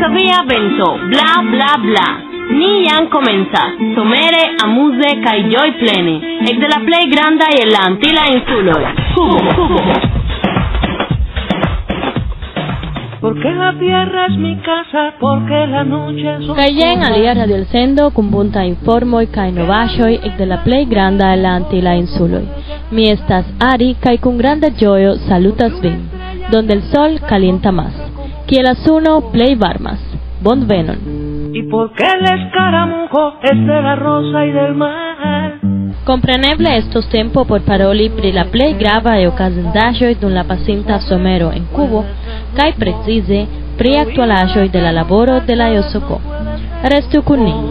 via vento, bla bla bla. Ni jam komencas, somere, amuze kaj ĝojplene, ekde la plej grandaj el la Antila insuloj. Kubo. Porque la tierra es mi casa, porque la noche es... Kayen alia Radio El Sendo kun bunta informoj kaj novaĵoj ekde la plej granda el la Antila insuloj. Mi estas Ari kaj kun granda ĝojo salutas vin, donde el sol calienta más, kiel la suno plej varmas. Bonvenon. Y porque el escaramujo es de la rosa y del mar. Compreneble estos tempo por paroli pri la plej gravaj okazindaĵoj dum la pasinta somero en Kubo, kaj precize pri aktualaĵoj de la laboro de la JOSOKO. Restu kun ni.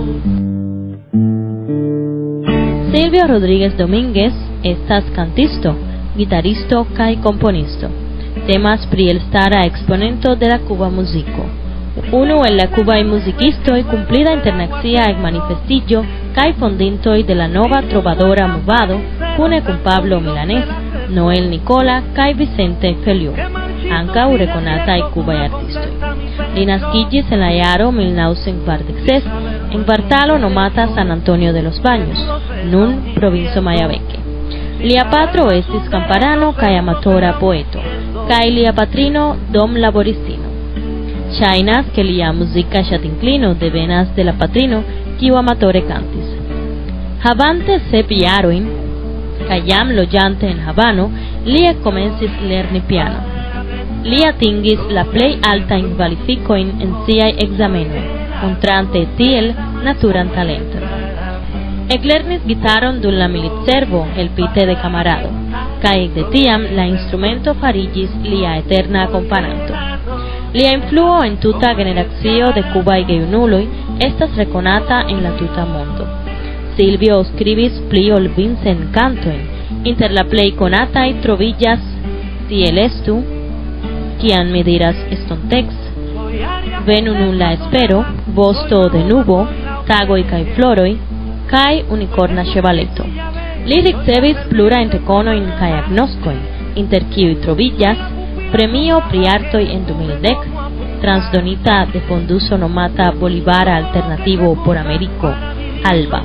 Silvio Rodríguez Domínguez estas cantisto, gitaristo kaj komponisto. Temas pri elstara exponento de la Kuba muziko. Unu el la Cuba y musicistoj cumplida internacia en manifestillo kaj fondintoj de la nova trovadora movado kune kun Pablo Milanés, Noel Nicola kaj Vicente Feliu, ankaŭ rekonataj kubaj artistoj. Li naskiĝis en la jaro 1946 en kvartalo nomata San Antonio de los Baños, nun provinco Mayabeque. Lia patro estis kamparano kaj amatora poeto, kaj lia patrino dom laboristino. Ŝajnas ke lia muzika ŝatinklino devenas de la patrino, kiu amatore kantis. Havante 7 jarojn kaj jam loĝante en Havano, li komencis lerni piano. Li atingis la plej altajn kvalifikojn en siaj ekzamenoj, montrante tiel naturan talenton. Eklernis gitaron dum la militservo helpite de kamarado, kaj ekde tiam la instrumento fariĝis lia eterna akompananto. Lia influo en tuta generacio de kubaj gejunuloj estas rekonata en la tuta mondo. Silvio skribis pli ol 20 kantojn, inter la plej konataj troviĝas Tiel estu, kiam mi diras estontex, venu nun la espero, vosto de nubo, tagoj kaj floroj, kaj unikorna ĉevaleto. Li ricevis plurajn rekonojn kaj agnoskojn, inter kiuj troviĝas Premio pri artoj en 2010, transdonita de fonduso nomata Bolivara Alternativo por Ameriko, ALBA.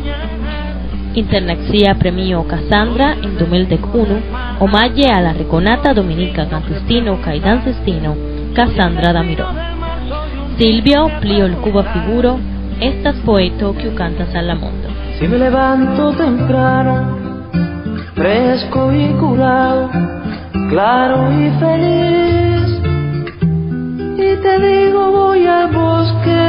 Internacia Premio Cassandra en 2011, omaĝe a la rekonata dominika kantistino kaj dancistino Cassandra Damiro. Silvio, pli ol kuba figuro, estas poeto kiu kantas al la mondo. Si me levanto temprano, fresco y curado, claro y feliz, y te digo voy al bosque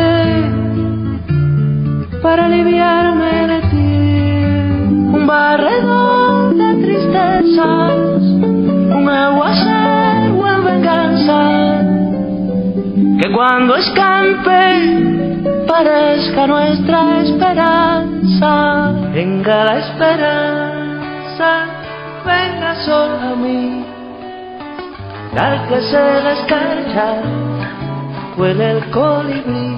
para aliviarme de ti, un barredor de tristezas, un aguacero en venganza, que cuando escampe parezca nuestra esperanza, venga la esperanza, venga sola a mí. Lárguese la escarcha, huele el colibrí,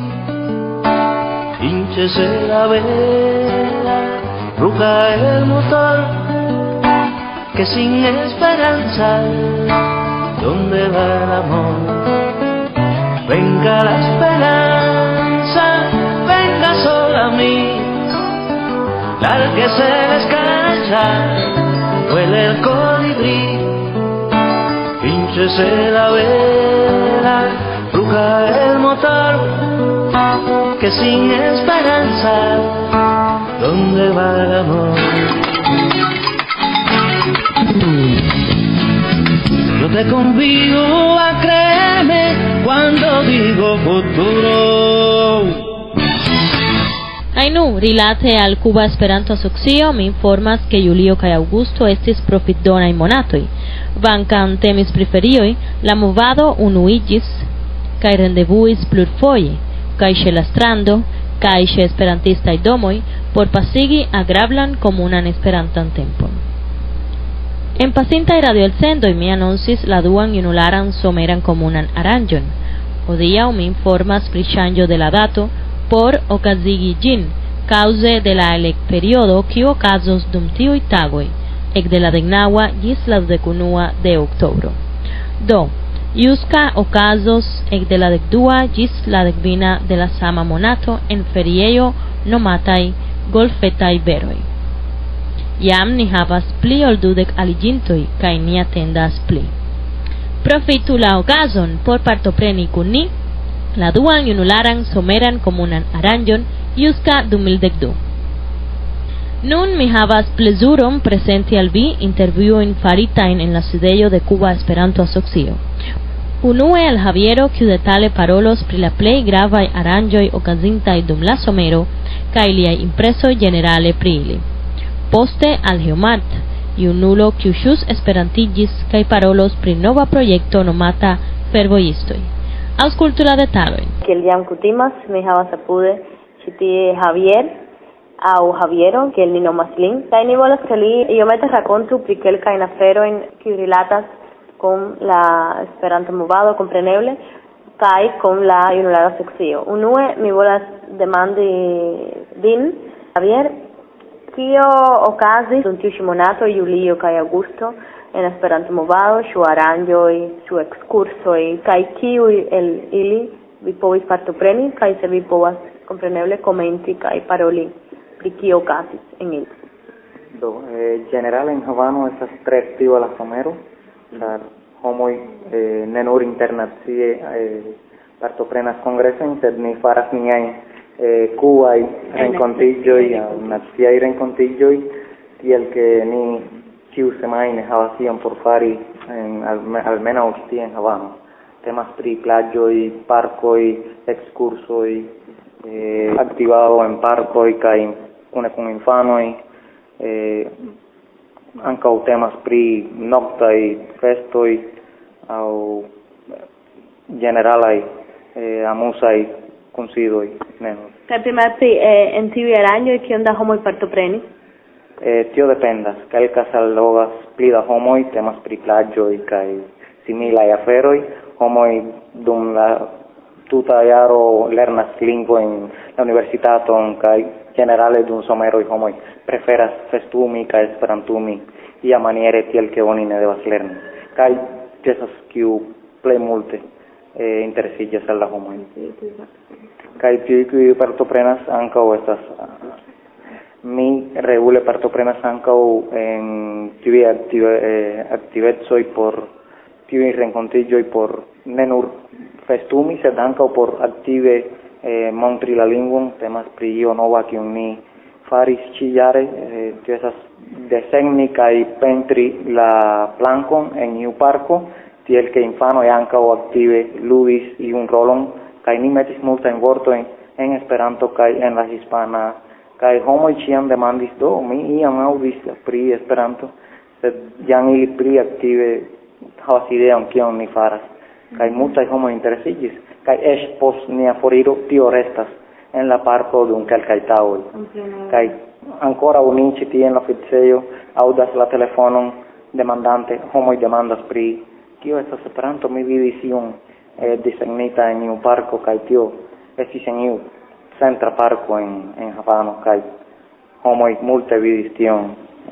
hínchese la vela, ruja el motor, que sin esperanza, ¿dónde va el amor? Venga la esperanza, venga sola a mí. Lárguese la escarcha, huele el colibrí, hínchese la vela, ruja el motor, que sin esperanza, ¿dónde va el amor? Yo te convido a creerme cuando digo futuro. Ainu, rilate al Cuba Esperanto Asocio, mi informas que Julio kaj Augusto estis profitdonaj monatoj. Kvankam temis pri ferioj, la movado unuiĝis kaj rendevuis plurfoje, kaj ĉe la strando, kaj ĉe esperantistaj domoj, por pasigi agrablan komunan esperantan tempon. En pasintaj radioelsendoj mi anoncis la duan junularan someran komunan aranĝon. Hodiaŭ mi informas pri ŝanĝo de la dato por okazigi ĝin, kaŭze de la elekperiodo kiu okazos dum tiuj tagoj, ekde la 19 ĝis la 21 de oktobro. Do, Iuska okazos de la dua gis la dekvina de la sama monato en feriejo nomataj golfetaj beroj. Jam ni havas pli ol 20 aliĝintoj kaj ni atendas pli. Profitu la okazon por partopreni kun ni la duan junularan someran komunan aranĝon Iuska 2012. Nun mi havas plezuron presenti al vi intervjuojn faritajn en la sidejo de Kuba Esperanto Asocio. Unue al Javiero, kiu detale parolos pri la plej gravaj aranĝoj okazintaj dum la somero kaj liaj impresoj ĝenerale pri ili. Poste al Geomart, junulo kiu ĵus esperantiĝis kaj parolos pri nova projekto nomata Fervojistoj. Aŭskultu la detalojn. Kiel jam kutimas, mi havas apude ĉi tie Javier aŭ Javiero, kiel ni nomas lin, kaj ni volas ke li iomete rakontu pri kelkajn aferojn kiuj rilatas con la Esperanto movado, compreneble, kaj con la junulara sekcio. Unue mi volas demandi vin, Javier, kio okazis dum tiu ĉi monato, julio kaj aŭgusto, en Esperanto movado, ĉu aranĝoj, ĉu ekskursoj, kaj kiuj el ili vi povis partopreni, kaj se vi povas kompreneble komenti kaj paroli pri kio okazis en ili. Generale en Havano estas tre aktiva la somero, ĉar homoj ne nur internacie partoprenas kongresojn, sed ni faras niajn kubaj renkontiĝoj aŭ naciaj renkontiĝoj, tiel ke ni ĉiusemajne havas ion por fari almenaŭ ĉi tie en Havano. Temas pri plaĝoj, parkoj, ekskursoj, aktivado en parkoj kaj kune kun infanoj. Ankaŭ temas pri noktaj festoj aŭ ĝeneralaj amuzaj kunsidoj. Kaj primate en tiuj aranĝoj kiom da homoj partoprenis? Tio dependas. Kelkas allogas pli da homoj, temas pri plaĝoj kaj similaj aferoj. Homoj dum la tuta jaro lernas lingvojn la universitaton kaj generale dum someroj homoj preferas festumi kaj esperantumi iamaniere tiel ke oni ne devas lerni. Kaj ĉesas kiu plej multe interesiĝas al la homoj. Kaj tiuj kiuj partoprenas ankaŭ estas mi regule partoprenas ankaŭ en tiuj aktivecoj por tiuj renkontiĝoj por ne nur festumi, sed ankaŭ por aktive montri la lingvon. Temas pri io nova kiun ni faris ĉi-jare, tio estas desegni kaj pentri la plankon en iu parko, tiel ke infanoj ankaŭ aktive ludis iun rolon, kaj ni metis multajn vortojn en Esperanto kaj en la hispana, kaj homoj ĉiam demandis, do mi iam aŭdis pri Esperanto, sed jam ili pli aktive havas ideon kion ni faras, kaj multaj homoj interesiĝis, kaj eĉ post nia foriro tio restas en la parko dum kelkaj tagoj. Kaj ankoraŭ ni ĉi tie en la oficejo aŭdas la telefonon demandante, homoj demandas pri kio estas Esperanto, mi vidis iun disegnita en iu parko, kaj tio estis en iu centra parko en Havano, kaj homoj multe vidis tion.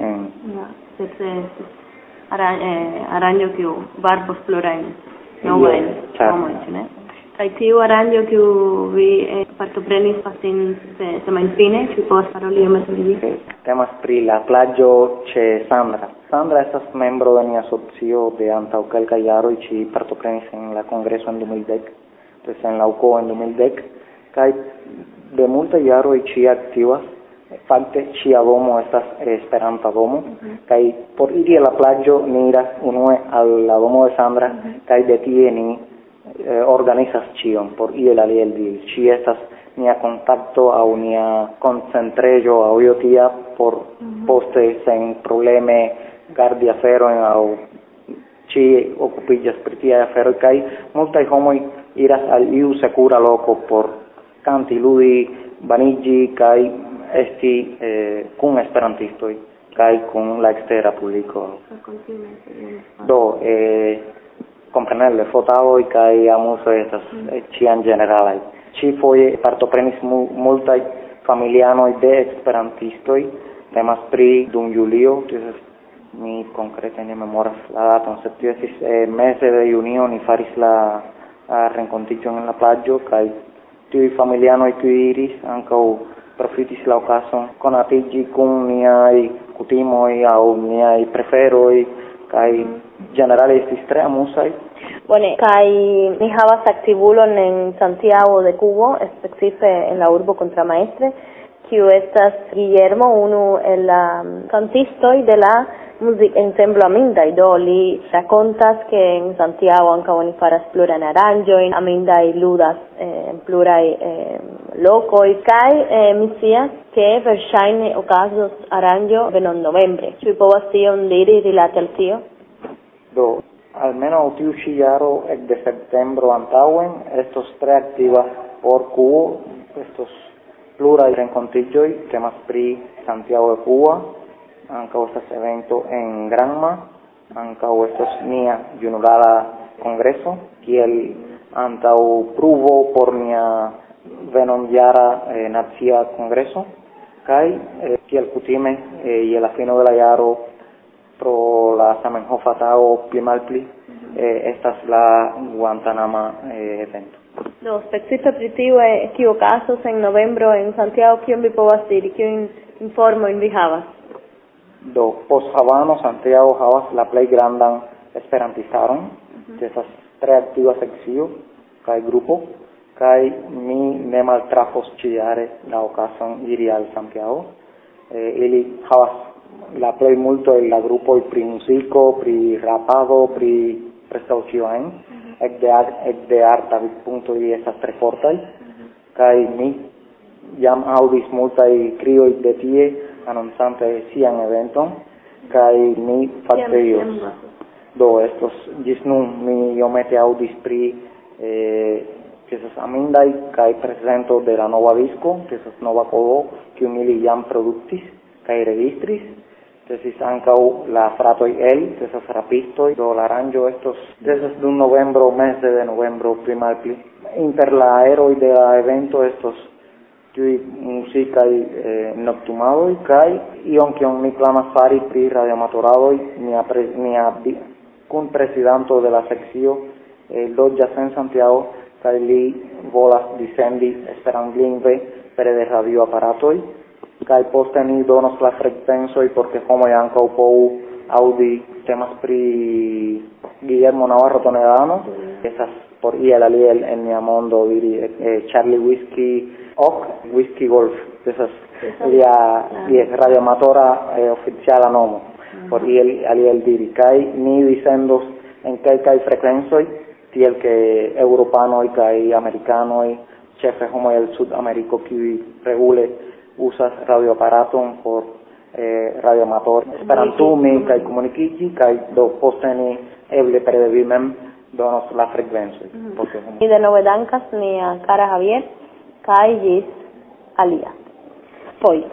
Aranĝo kiu barbos plurajn novajn homojn, ne? Kaj tiu aranĝo kiu vi partoprenis semajnfine, ĉu povas paroli iomete pri vi? Temas pri la plaĝo ĉe Sandra. Sandra estas membro de nia asocio de antaŭ kelkaj jaroj, ŝi partoprenis en la kongreso en 2010, en la UKO en 2010, kaj de multaj jaroj ŝi aktivas. Fakte ŝia domo estas Esperanta domo, kaj por iri a la plaĝo ni iras unue al la domo de Sandra, kaj de tie ni organizas ĉion por iel aliel diri. Ŝi estas nia kontakto aŭ nia koncentrejo aŭ io tia por poste sen probleme gardi aferojn aŭ ŝi okupiĝas pri tiaj aferoj, kaj multaj homoj iras al iu sekura loko por kanti, ludi, baniĝi kaj esti kun esperantistoj kaj kun la ekstera publiko. Do kompreneble fotadoj kaj amuzoj estas ĉiam ĝeneralaj. Ĉi-foje partoprenis multaj familianoj de esperantistoj. Temas pri dum julio, mi concrete ne memoras la daton, sed tio estis mese de junio ni faris la renkontiĝon en la plaĝo kaj tiuj familianoj kiuj iris ankaŭ profitis la okazon konatiĝi kun niaj kutimoj aŭ niaj preferoj kaj ĝenerale estis tre amuzaj. Bone, kaj mi havas aktivulon en Santiago de Cubo, specife en la urbo Contramaestre, kiu estas Guillermo, unu el la kantistoj de la Ensemble Amindaj. Do li rakontas ke en Santiago ankaŭ oni faras plurajn aranĝojn, Amindaj ludas en pluraj lokoj kaj mi scias ke verŝajne okazos aranĝo venonnovembre. Ĉu vi povas tion diri rilate al tio? Do almenaŭ tiu ĉi jaro ekde septembro antaŭen estos tre aktiva por Kubo, estos pluraj renkontiĝoj, temas pri Santiago de Cuba, ankaŭ estas evento en Granma, ankaŭ estos nia junulara kongreso, kiel antaŭ pruvo por nia venonjara nacia kongreso, kaj kiel kutime je la fino de la jaro pro la Zamenhofa tago pli malpli estas la Guantanama evento. Do, specife pri tiu okazos en novembro en Santiago, kion vi povas diri, kiujn informojn vi havas? Do, post Havano, Santiago havas la plej grandan esperantistaron, estas tre aktiva sekcio kaj grupo, kaj mi ne maltrafos ĉiujare la okazon iri al Santiago. Ili havas la plej multo el la grupoj pri muziko, pri rapado, pri preskaŭ ĉio ajn, ekde arta vidpunktoj estas tre fortaj, kaj mi jam aŭdis multaj krioj de tie anoncante sian eventon, kaj mi fakte iros. Do estos ĝis nun mi iomete aŭdis pri que estas Amindaj kaj presento de la nova disko, que estas nova kodo, kiun ili jam produktis kaj registris. Tesis ankaŭ la fratoj El, que estas rapistoj, do la aranĝo estos dum novembro, mese de novembro pli malpli. Inter la eroj de la evento estos tiuj muzikaj noktumadoj kaj ion kion mi planas fari pri radioamatoradoj, nia kunpresidanto de la sekcio loĝas en Santiago kaj li volas disendi esperantlingve pere de radioaparatoj kaj poste ni donos la frekvencoj por ke homoj ankaŭ povu aŭdi. Temas pri Guillermo Navarro Toledano, estas por iel aliel en nia mondo diri Charlie Whiskey Oak, Whiskey Golf, esas lia radioamatora oficiala nomo, por iel aliel diri, kaj ni disendos en kelkaj frekvencoj, tiel ke eŭropanoj kaj amerikanoj, ĉefe homoj el Sudameriko, kiuj regule usas radioaparaton por radioamator esperantumi kaj komunikiĝi, kaj do poste ni eble pere de vi mem donos la frekvencoj. Y de nove dankas nia kara Javier, kaj ĝis alia. Foje.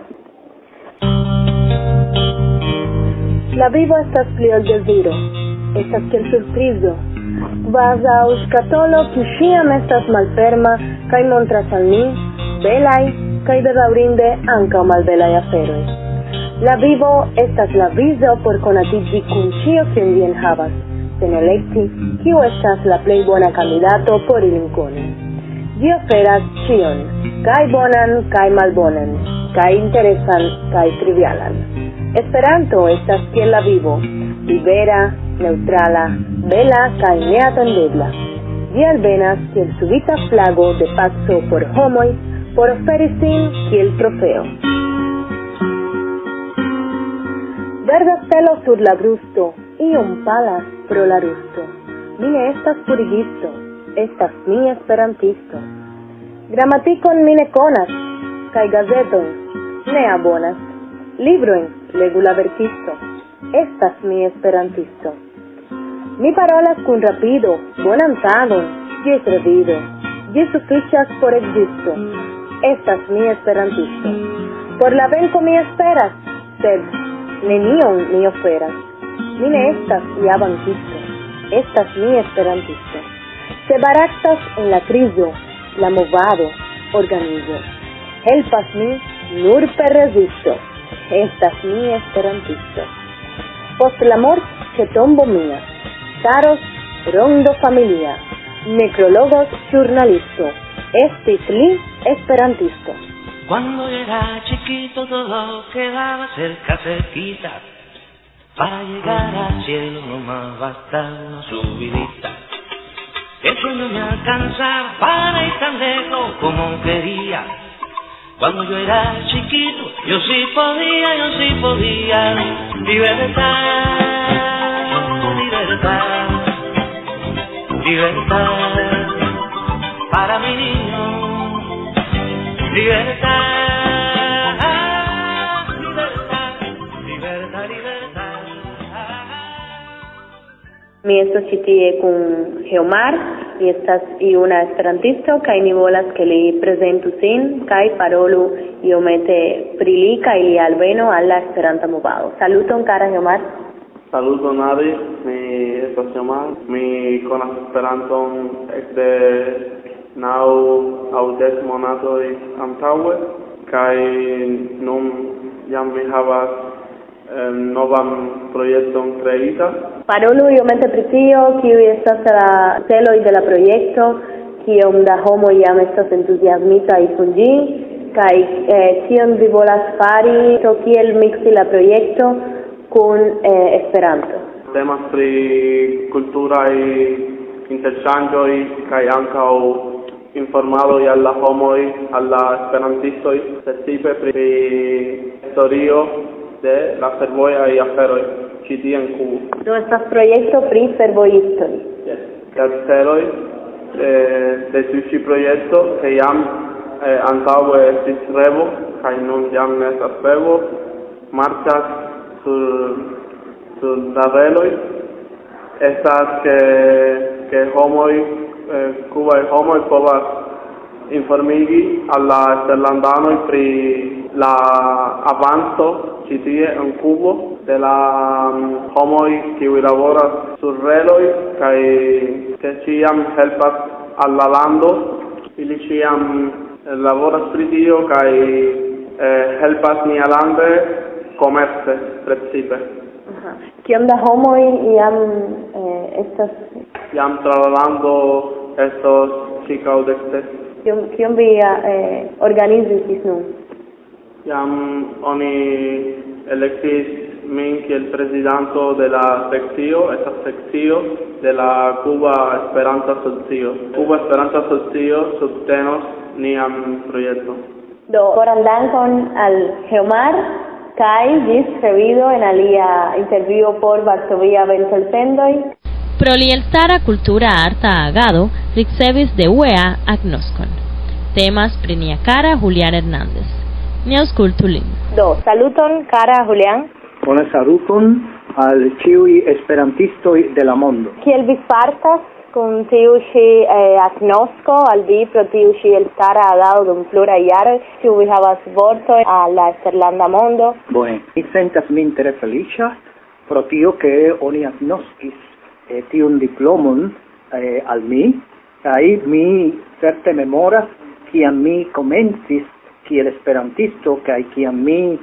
La vivo estas pli ol deziro, estas kiel surprizo. Kvazaŭ skatolo kiu ĉiam estas malferma kaj montras al ni belaj kaj bedaŭrinde ankaŭ malbelaj aferoj. La vivo estas la vizo por konatiĝi kun ĉio kion vi enhavas, sen elekti kiu estas la plej bona kandidato por ilin koni. Ĝi oferas ĉion, kaj bonan kaj malbonan, kaj interesan kaj trivialan. Esperanto estas kiel la vivo, libera, neutrala, bela kaj neatendebla. Ĝi alvenas kiel subita flago de paco por homoj, por oferi sin kiel trofeo. Verda stelo sur la brusto, iom palas pro la rusto. Mi ne estas purigisto, estas mi esperantisto. Gramatikon mi ne konas, kaj gazeton ne abonas. Librojn legu la verkisto, estas mi esperantisto. Mi parolas kun rapido, bonan tagon, ĝis revido. Ĝi sufiĉas por ekzisto, estas mi esperantisto. Por la venko mi esperas, sed nenion mi oferas. Mi ne estas ja bankisto, estas mi esperantisto. Se baraktas en la krizo, la movado, organizo. Helpas mi nur per rezisto, estas mi esperantisto. post la mort che tombo mia, caros rondo familia, necrologos giornalisto, estis li esperantisto. Cuando yo era chiquito todo quedaba cerquita, para llegar al cielo nomás basta una subidita. Eso no me alcanzaba para ir tan lejos como quería. Cuando yo era chiquito, yo sí podía. Libertad, libertad, libertad para mi niño. Libertad, libertad, libertad, libertad. Mi esto chitie con Geomar y una esperantisto kai ni volas que li prezentu sin kai parolu iomete pri li kai li alveno alla Esperanta movado. Saluton cara Geomar. Saluton Adi, mi estas Geomar, mi konas Esperanton ekde 9 aŭ 10 monatoj antaŭe kaj nun jam mi havas novan projekton kreita. Parolu iomete pri tio, kiu estas la celoj de la projekto, kiom da homoj jam estas entuziasmitaj kun ĝi, kaj kion vi volas fari, kiel miksi la projekto kun Esperanto. Temas pri kulturaj interŝanĝoj kaj ankaŭ informadoj al la homoj, al la esperantistoj, precipe pri historio de la fervojaj aferoj ĉi tie en Kubo. Do estas projekto pri fervojistoj. Yes. La celoj de tiu ĉi projekto que jam antaŭe estis revo kaj nun jam ne estas revo, marĉas sur tabeloj, estas que homoj, kubaj homoj povas informigi al la eksterlandanoj pri la avanco ĉi tie en Kubo de la homoj kiuj laboras sur reloj kaj que ĉiam helpas al la lando. Ili ĉiam laboras pri tio kaj helpas nialande komerce precipe. Kiom da homoj jam estas jam trasladando estos ĉirkaŭ 10. Kiom vi organizis ĝis nun? Jam oni elektis min kiel prezidanto de la sekcio, esta sekcio de la Kuba Esperanta Asocio. Kuba Esperanta Asocio subtenos nian projekton. Do, koran dankon al Geomar kaj ĝis revido en alia intervjuo por Varsovia Ventelsendoj. Pro li elstara kultura arta agado ricevis de UEA agnoskon. Temas pri nia kara Julián Hernández. Ni aŭskultu lin. Do, saluton kara Julián. Bonan saluton al ĉiuj esperantistoj de la mondo. Kiel vi fartas kun tiu ĉi agnosko al vi pro tiu ĉi elstara agado dum pluraj jaroj, ĉu vi havas vortojn al la eksterlanda mondo? Bone, mi sentas min tre feliĉa pro tio ke oni agnoskis tiun diplomon al mi, kaj mi certe memoras kiam mi komencis kiel esperantisto kaj kiam mi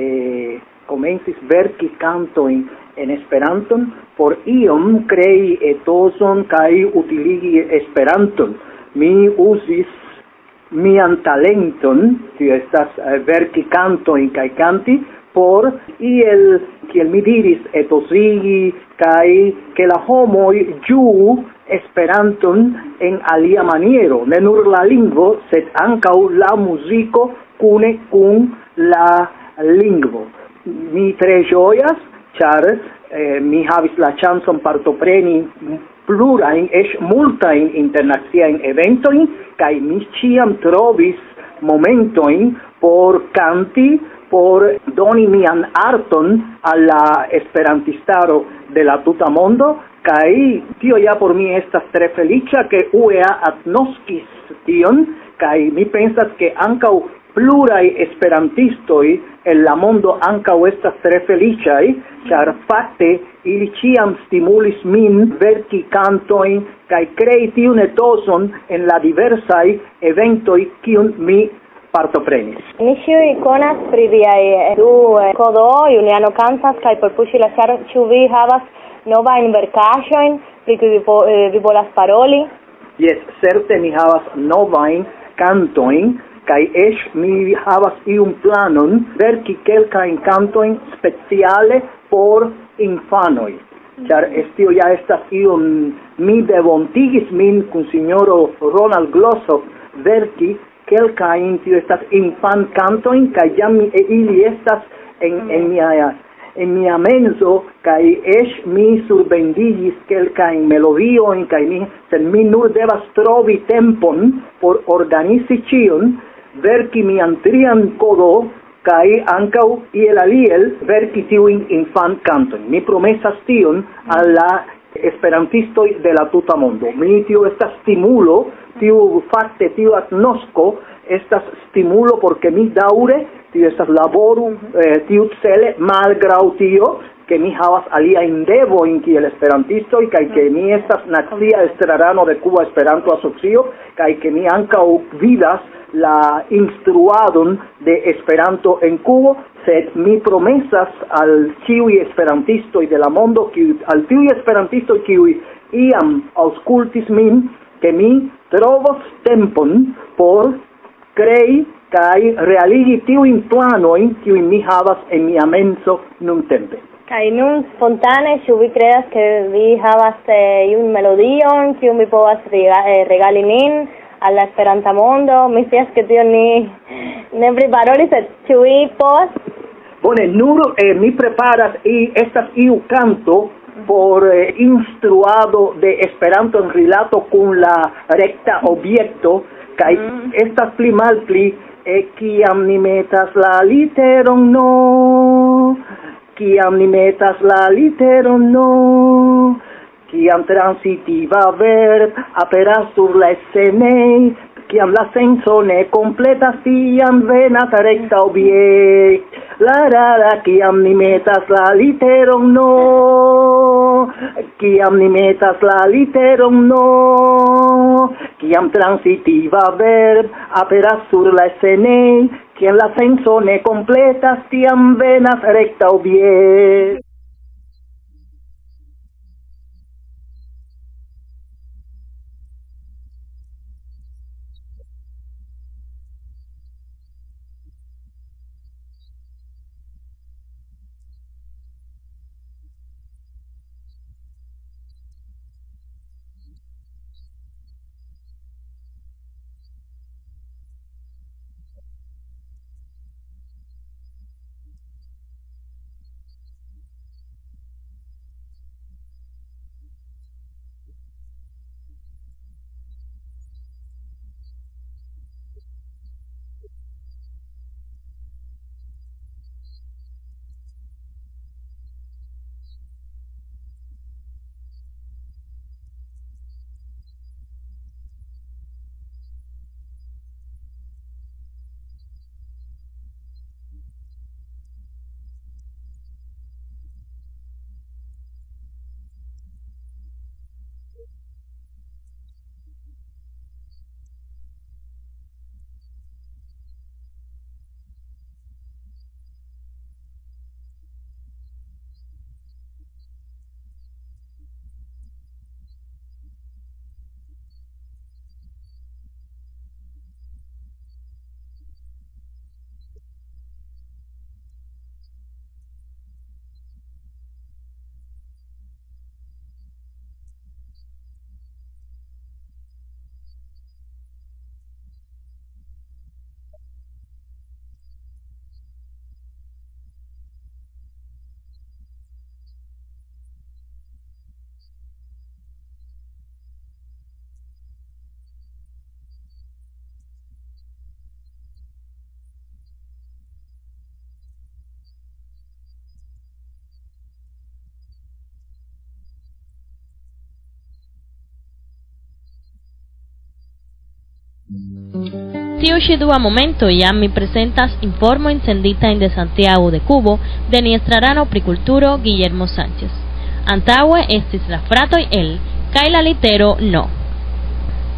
komencis verki kantojn en Esperanton por iom krei etoson kaj utiligi Esperanton. Mi uzis mian talenton, tio estas verki kantojn kaj kanti, por iel, kiel mi diris, etosigi kaj ke la homoj ĝuu Esperanton en alia maniero, ne nur la lingvo, sed ankaŭ la muziko kune kun la lingvo. Mi tre ĝojas, ĉar mi havis la ŝancon partopreni plurajn, eĉ multajn internaciajn eventojn, kaj mi ĉiam trovis momentojn por kanti, por doni mian arton al la esperantistaro de la tuta mondo, kaj tio ja por mi estas tre feliĉa ke UEA agnoskis tion, kaj mi pensas ke ankaŭ pluraj esperantistoj en la mondo ankaŭ estas tre feliĉaj, ĉar fakte ili ĉiam stimulis min verki kantojn kaj krei tiun etoson en la diversaj eventoj kiun mi partoprenis. Ni ĉiuj konas pri viaj du kodo, Juliano Kansas kaj por puŝi la ĉaron, ĉu vi havas novajn verkaĵojn pri kiuj vi volas paroli? Yes, certe mi havas novajn kantojn kaj eĉ mi havas iun planon verki kelkajn kantojn speciale por infanoj. Ĉar tio ja estas iom mi devontigis min kun sinjoro Ronald Glossop verki kelkajn, tio estas infankantojn kaj jam ili estas en mia menso kaj eĉ mi surbendigis kelkajn melodiojn kaj sed mi nur devas trovi tempon por organizi ĉion, verki mian trian kodo kaj ankaŭ iel aliel verki tiujn infankantojn. Mi promesas tion al la esperantistoj de la tuta mondo. Tio estas stimulo, tiu agnosko estas stimulo porque mi daŭre tio estas laboru tiucele malgraŭ tio ke mi havas aliajn devojn kiel esperantistoj kaj ke mi estas nacia estrarano de Cuba Esperanto Asocio kaj ke mi ankaŭ vidas la instruadon de Esperanto en Cubo, sed mi promesas al ĉiuj esperantistoj de la mondo, al tiuj esperantistoj kiuj iam aŭskultis min, ke mi trovos tempon por krei kaj realigi tiujn planojn kiujn mi havas en mia menso nuntempe. Kaj nun spontane, ĉu vi kredas ke vi havas iun melodion kiun vi povas regali nin al la Esperanta mondo? Mi scias ke tion ni ne priparolis, sed ĉu vi povas? Bone, nur mi preparas estas iu canto por instruado de Esperanto en rilato kun la rekta objekto, kaj estas pli malpli kiam ni metas la literon no, kiam ni metas la literon no, kiam transitiva verb aperas sur la escenei, kiam la senso ne completas, tiam venas rekta objekt. La kiam ni metas la literon no, kiam ni metas la literon no, kiam transitiva verb aperas sur la escenei, kiam la senso ne completas, tiam venas rekta objekt. Tiu ĉi dua momento jam mi prezentas informojn senditajn de Santiago de Cubo de nia estrarano pri kulturo Guillermo Sánchez. Antaŭe estis la fratoj El kaj la litero No.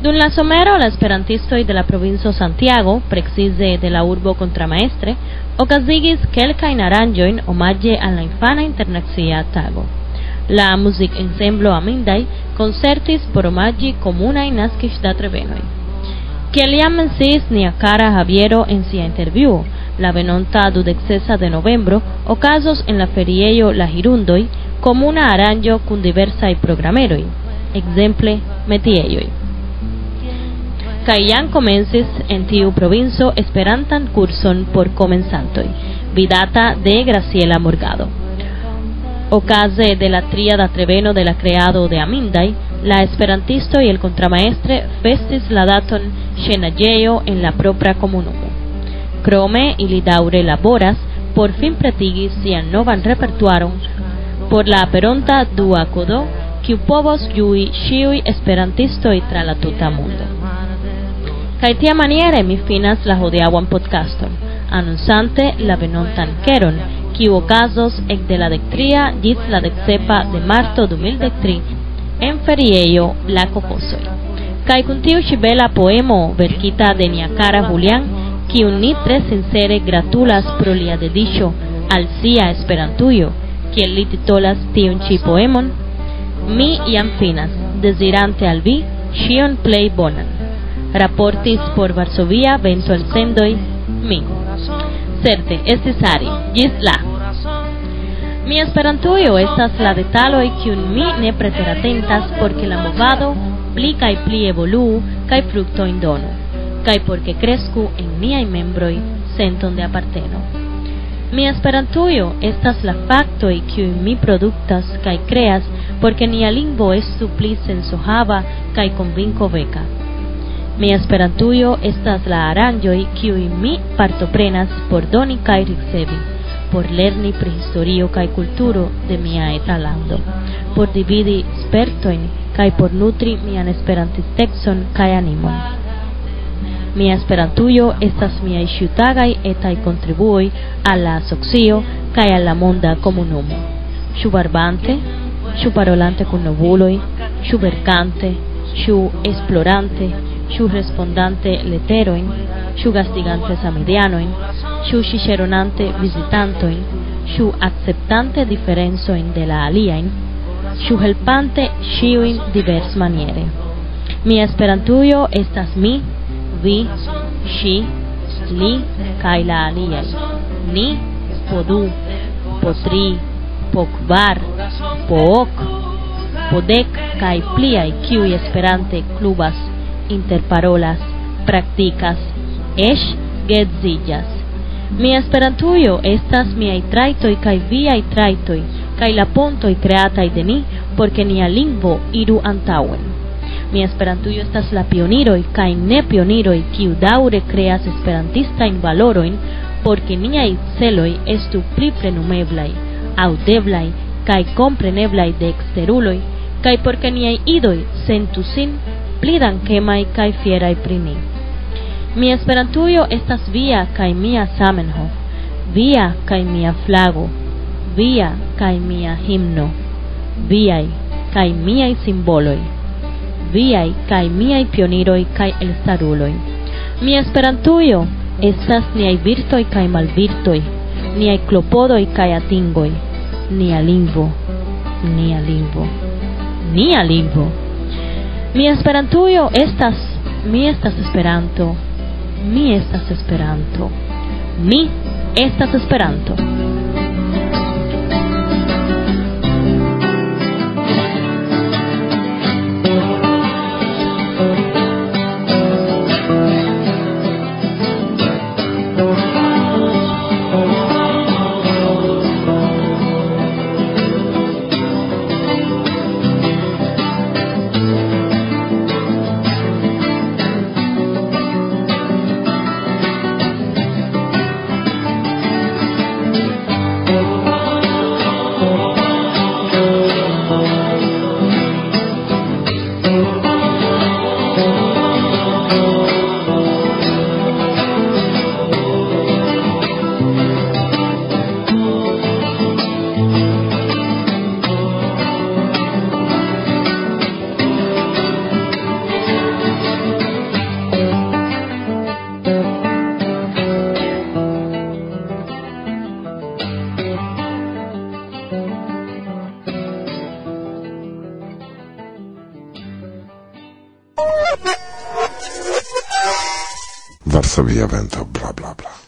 Dun la somero la esperantistoj de la provinco Santiago, precize de la urbo Contramaestre, okazigis kelkajn aranĝojn omaĝe al la infana internacia tago. La muzikensemblo Amindaj koncertis por omaĝi komunajn naskiĝdatrevenoj. Kiel jam menciis nia kara Javiero en sia intervjuo, la venonta 26 de novembro okazos en la feriejo La Hirundoj komuna aranĝo kun diversaj programeroj, ekzemple metiejoj. Kaj jam komencis en tiu provinco Esperantan kurson por komenzantoj, vidata de Graciela Morgado. Okaze de la tria datreveno de la kreado de Amindaj, la esperantisto y el contramaestre festis la daton ŝenaĵejo en la propra komunumo. Krome ili daŭre laboras por fin pretigis sian novan repertuaron por la aperonta dua kodo, kiu povos ĝui ĉiuj esperantistoj tra la tuta mondo. Kaj tiamaniere mi finas la hodiaŭan podcaston, anonsante la venontan keron, kiu okazos ekde la 13 ĝis la 17 de marto 2013 en feriejo La Kokosoj. Kaj kun tiu ĉi bela poemo verkita de nia kara Julián, kiun ni tre sincere gratulas pro lia dediĉo al sia Esperantujo, kiel li titolas tiun ĉi poemon, mi jam finas, dezirante al vi ĉion plej bonan. Raportis por Varsovia Vento Elsendoj, mi. Certe estis Ari, ĝis la. Mi Esperantujo estas la detaloj kiun mi ne preteratentas, porque la movado pli kaj pli evoluu kaj fruktojn donu, kaj porque kresku en miaj membroj senton de aparteno. Mi Esperantujo estas la faktoj kiujn mi produktas kaj kreas, porque nia lingvo estu pli sensohava kaj konvinkoveka. Mi Esperantujo estas la aranĝoj kiujn mi partoprenas por doni kaj ricevi, por lerni pri historio kaj kulturo de mia eta lando, por dividi spertojn kaj por nutri mian esperantistecon kaj animon. Mia Esperantujo estas miaj ĉiutagaj etaj kontribuoj al la asocio kaj al la monda komunumo. Ĉu barbante, ĉu parolante kun novuloj, ĉu verkante, ĉu esplorante, ĉu respondante leterojn, ĉu gastigante samideanojn, ĉu ŝiŝeronante vizitantojn, ĉu akceptante diferencojn de la aliajn, ĉu helpante ĉiujn diversmaniere. Mia Esperantujo estas mi, vi, ŝi, li kaj la aliaj. Ni, po du, po tri, po kvar, po ok, po dek kaj pliaj, kiuj esperante klubas, interparolas, praktikas, eĉ geedziĝas. Mia Esperantujo estas miaj trajtoj kaj viaj trajtoj, kaj la pontoj kreataj de ni, porque nia lingvo iru antaŭen. Mia Esperantujo estas la pioniroj kaj ne pioniroj, kiu daŭre kreas esperantistajn valorojn, porque niaj celoj estu pli plenumeblaj, aŭdeblaj kaj kompreneblaj de eksteruloj, kaj porque niaj idoj sentu sin pli dankemaj kaj fieraj pri ni. Mia Esperantujo estas via kaj mia Zamenhof, via kaj mia flago, via kaj mia himno, viaj kaj miaj simboloj, viaj kaj miaj pioniroj kaj elstaruloj. Mia Esperantujo estas niaj virtoj kaj malvirtoj, niaj klopodoj kaj atingoj, nia lingvo, nia lingvo, nia lingvo. Mia Esperantujo estas, mi estas Esperanto, mi estas Esperanto, mi estas Esperanto. Varsovia Vento, bla bla bla.